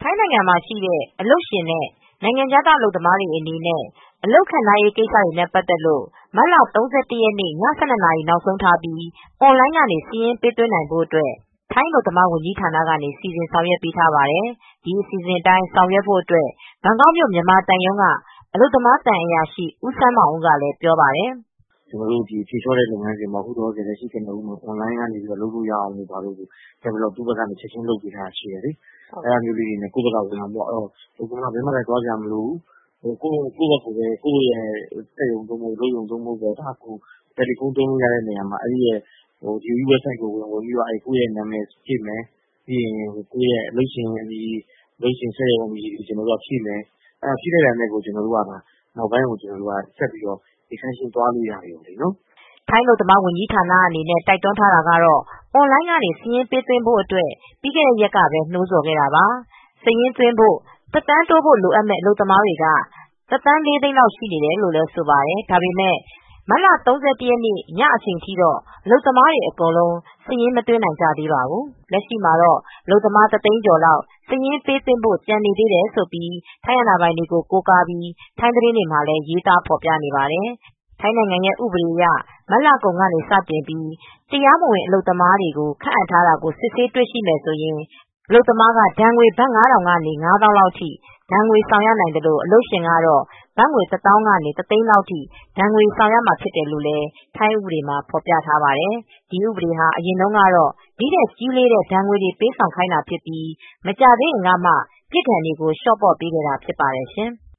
ထိုင်းနိုင်ငံမှာရှိတဲ့အလုပ်ရှင်နဲ့နိုင်ငံခြားသားအလုပ်သမားတွေအနေနဲ့အလုပ်ခန့်ထားရေးကိစ္စတွေနဲ့ပတ်သက်လို့မတ်လ ၃၁ ရက်နေ့ ည ၁၂ နာရီနောက်ဆုံးထားပြီးအွန်လိုင်းကနေစာရင်းပေးသွင်းနိုင်ဖို့အတွက်ထိုင်းအလုပ်သမားဝန်ကြီးဌာနကနေစီစဉ်ဆောင်ရွက်ပေးထားပါတယ်။ ဒီအစီစဉ်အတိုင်းဆောင်ရွက်ဖို့အတွက်ဘန်ကောက်မြို့မြန်မာသံရုံးကအလုပ်သမားသံအရာရှိဦးစန်းမောင်ဦးကလည်းပြောပါတယ်။ "ကျနော်တို့ဖြေလျှော့တဲ့လုပ်ငန်းစဉ်မှာအခုလောလောဆယ်လက်ရှိကနဦးမှာအွန်လိုင်းကနေလုပ်လို့ရအောင်ဘာလို့ develop သူ့ဘက်ကနေချက်ချင်းလုပ်ပေးထားတာရှိတယ်လေ။အဲဒါမျိုးလေးတွေနဲ့ကိုယ့်ဘက်ကဝင်အောင်ပေါ့။ဘယ်မှလည်းသွားစရာမလိုဘူး။ကိုယ့်ဘက်ကိုပဲကိုယ့်ရဲ့စက်ရုံသို့မဟုတ်အလုပ်ရုံသို့မဟုတ်တယ်လီဖုန်းသုံးလို့ရတဲ့နေရာမှာအဲဒီရဲ့ DOU website ကိုဝင်ပြီးတော့ကိုယ့်ရဲ့နာမည်ဖြည့်မယ်။ပြီးရင်ကိုယ့်ရဲ့အလုပ်ရှင်အမည်အလုပ်ရှင်စက်ရုံအမည်တွေကျနော်တို့ကဖြည့်မယ်။ဖြည့်လိုက်တာနဲ့ကိုကျနော်တို့ကနောက်ပိုင်းကိုကျနော်တို့ကဆက်ပြီးတော့ extension သွားလို့ရပြီလေနော်။ " ထိုင်းအလုပ်သမားဝန်ကြီးဌာနအနေနဲ့တိုက်တွန်းထားတာကတော့အွန်လိုင်းကနေစာရင်းပေးသွင်းဖို့အတွက်ပြီးခဲ့တဲ့ရက်ကပဲနှိုးဆော်ခဲ့တာပါ။စာရင်းသွင်းဖို့သက်တမ်းတိုးဖို့လိုအပ်မယ့်အလုပ်သမားတွေကသက်တမ်း 4 သိန်းလောက်ရှိနေတယ်လို့ဆိုပါတယ်။ ဒါပေမဲ့မတ်လ ၃၁ ရက်နေ့ညအချိန်ထိတော့အလုပ်သမားတွေအကုန်လုံးစာရင်းမသွင်းနိုင်ကြသေးပါဘူး။ လက်ရှိမှာတော့အလုပ်သမား ၁ သိန်းကျော်လောက်စာရင်းပေးသွင်းဖို့ကျန်နေသေးတယ်လို့ထိုင်းအာဏာပိုင်တွေကိုကိုးကားပြီးထိုင်းသတင်းတွေမှာလည်းရေးသားဖော်ပြနေပါတယ်။ ထိုင်းနိုင်ငံရဲ့ဥပဒေအရမတ်လကုန်ကနေစတင်ပြီးတရားမဝင်အလုပ်သမားတွေကိုခန့်အပ်ထားတာကိုစစ်ဆေးတွေ့ရှိမယ်ဆိုရင်အလုပ်သမားကဒဏ်ငွေဘတ် ၅,၀၀၀ ကနေ ၅၀,၀၀၀ လောက်ထိဒဏ်ငွေဆောင်ရနိုင်သလိုအလုပ်ရှင်ကတော့ဘတ်ငွေ ၁၀,၀၀၀ ကနေ ၁ သိန်းလောက်ထိဒဏ်ငွေဆောင်ရမှာဖြစ်တယ်လို့ထိုင်းဥပဒေမှာဖော်ပြထားပါတယ်။ ဒီဥပဒေဟာအရင်တုန်းကတော့ဒီထက်ကြီးလေးတဲ့ဒဏ်ငွေတွေပေးဆောင်ခိုင်းတာဖြစ်ပြီးမကြာသေးခင်ကမှပြစ်ဒဏ်တွေကိုလျှော့ပေါ့ပေးခဲ့တာဖြစ်ပါတယ်ရှင်။